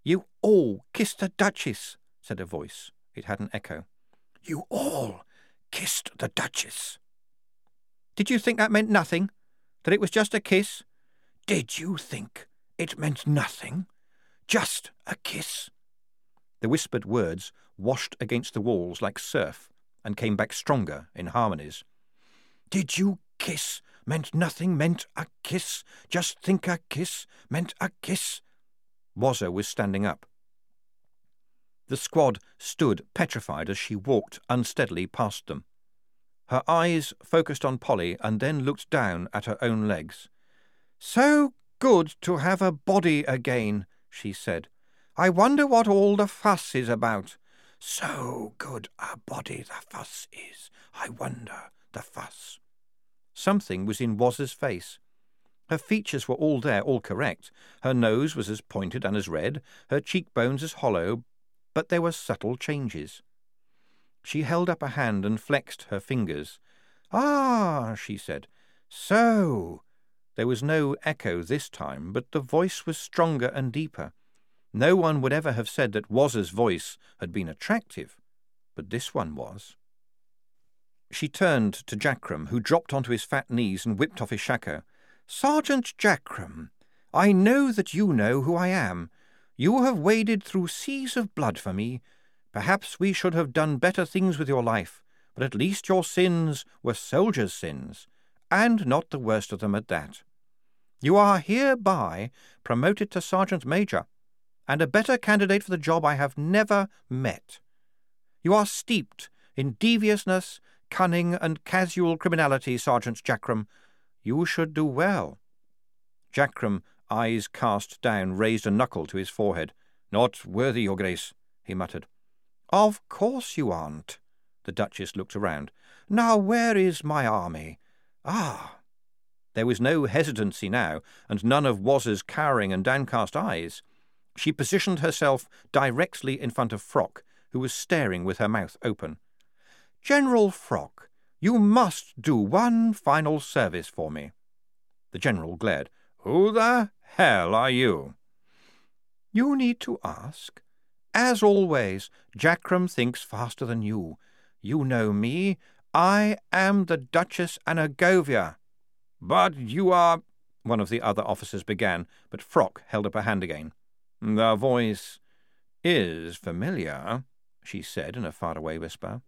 You all kissed the Duchess, said a voice. It had an echo. You all kissed the Duchess. Did you think that meant nothing? That it was just a kiss? Did you think it meant nothing? Just a kiss? The whispered words washed against the walls like surf and came back stronger in harmonies. Did you kiss meant nothing, meant a kiss? Just think a kiss meant a kiss? Wazzer was standing up. The squad stood petrified as she walked unsteadily past them. Her eyes focused on Polly and then looked down at her own legs. So good to have a body again, she said. I wonder what all the fuss is about. So good a body the fuss is. I wonder the fuss. Something was in Wazzer's face. Her features were all there, all correct. Her nose was as pointed and as red, her cheekbones as hollow, but there were subtle changes. She held up a hand and flexed her fingers. Ah, she said. So. There was no echo this time, but the voice was stronger and deeper. No one would ever have said that Wazzer's voice had been attractive, but this one was. She turned to Jackram, who dropped onto his fat knees and whipped off his shako. Sergeant Jackram, I know that you know who I am. You have waded through seas of blood for me. Perhaps we should have done better things with your life, but at least your sins were soldiers' sins, and not the worst of them at that. You are hereby promoted to Sergeant Major, and a better candidate for the job I have never met. You are steeped in deviousness, cunning, and casual criminality, Sergeant Jackram. You should do well. Jackram, eyes cast down, raised a knuckle to his forehead. Not worthy, Your Grace, he muttered. Of course you aren't. The Duchess looked around. Now where is my army? Ah! There was no hesitancy now, and none of Wazzer's cowering and downcast eyes. She positioned herself directly in front of Frock, who was staring with her mouth open. General Frock, you must do one final service for me. The General glared. Who the hell are you? You need to ask. As always, Jackram thinks faster than you. You know me. I am the Duchess Anagovia. But you are... One of the other officers began, but Frock held up a hand again. The voice is familiar, she said in a faraway whisper.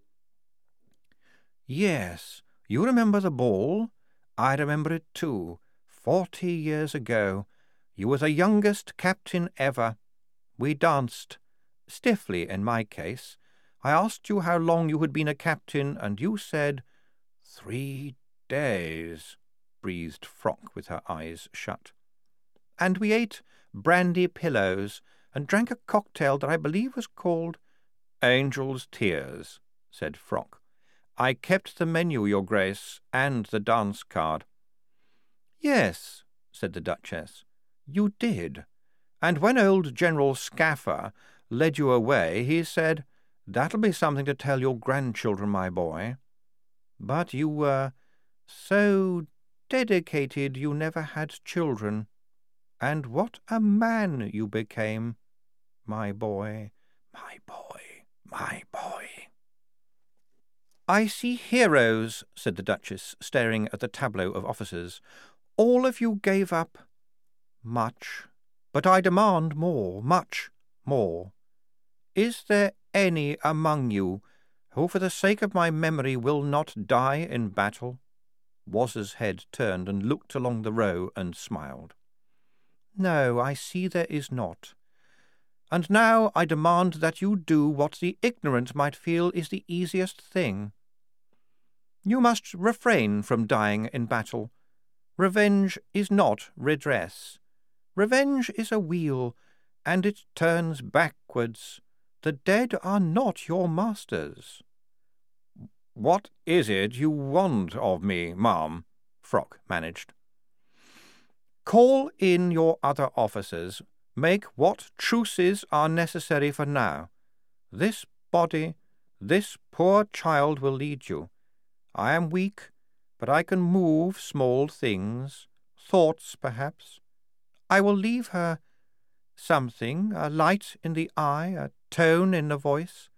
Yes, you remember the ball? I remember it too. 40 years ago. You were the youngest captain ever. We danced. Stiffly, in my case. I asked you how long you had been a captain, and you said, 3 days, breathed Frock with her eyes shut. And we ate brandy pillows, and drank a cocktail that I believe was called Angel's Tears, said Frock. I kept the menu, Your Grace, and the dance card. Yes, said the Duchess, you did. And when old General Scaffer led you away, he said, That'll be something to tell your grandchildren, my boy. But you were so dedicated you never had children. And what a man you became, my boy, my boy, my boy. I see heroes, said the Duchess, staring at the tableau of officers. All of you gave up much, but I demand more, much more. Is there any among you who, for the sake of my memory, will not die in battle? Wazzer's head turned and looked along the row and smiled. No, I see there is not. And now I demand that you do what the ignorant might feel is the easiest thing. You must refrain from dying in battle. Revenge is not redress. Revenge is a wheel, and it turns backwards. The dead are not your masters. What is it you want of me, ma'am? Frock managed. Call in your other officers. Make what truces are necessary for now. This body, this poor child will lead you. I am weak, but I can move small things, thoughts perhaps. I will leave her something, a light in the eye, a tone in the voice.